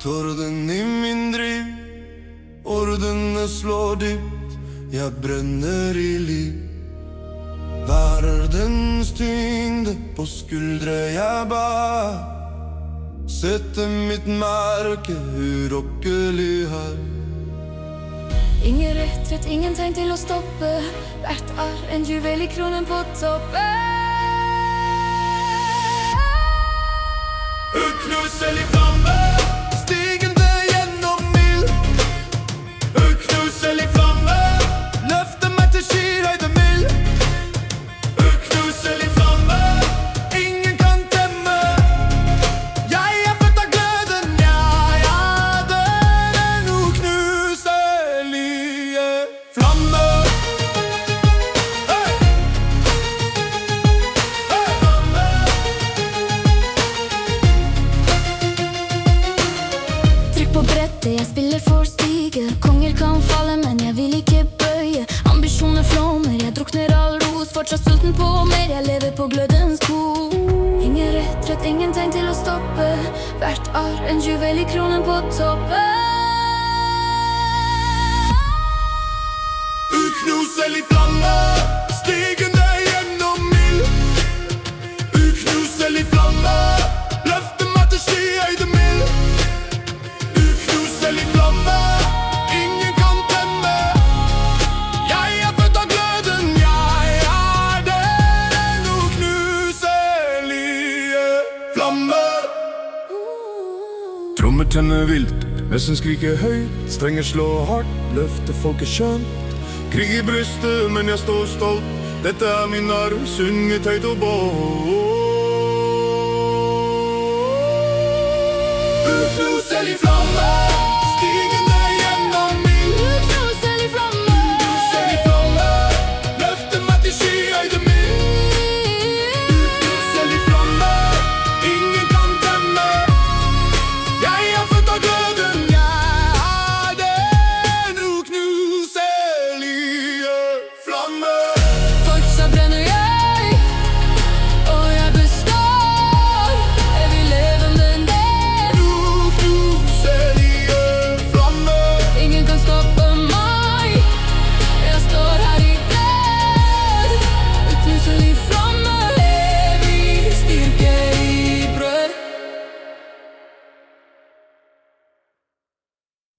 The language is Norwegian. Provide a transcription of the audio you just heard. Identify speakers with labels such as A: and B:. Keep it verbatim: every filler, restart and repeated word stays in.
A: Torden i min driv, ordene slår dypt, jeg brenner i liv. Verdens tyngde på skuldre jeg bær, sette mitt merke urokkelig her.
B: Ingen retrett, ingen tegn til å stoppe, hvert er en juvel i kronen på toppen.
A: Uknuselig flamme, stigende gjennom ild. Uknuselig flamme, løfter meg til skyhøyde mild. Uknuselig flamme, ingen kan temme. Jeg er født av gløden, jeg er den uknuselige flamme. Hey! Hey!
B: Trykk på brettet, jeg spiller for stige. Konger kan falle, men jeg vil ikke bøye. Ambisjoner flommer, jeg drukner all ros. Fortsatt sulten på mer, jeg lever på glødens kor. Ingen retrett, ingen tegn til å stoppe, hvert er en juvel i kronen på toppen.
A: Uknuselig flamme, stigende gjennom ild. Uknuselig flamme, løfter meg til skyhøyde mild. Uknuselig flamme, ingen kan temme. Jeg er født av gløden, jeg er den uknuselige flamme. Trommer tenner vilt, messen skriker høyt, strenger slår hardt, løfter folket skjønt. Krig i brystet, men jeg står stolt. Dette er min arv, sunget høyt og bold. Uknuselig flamme.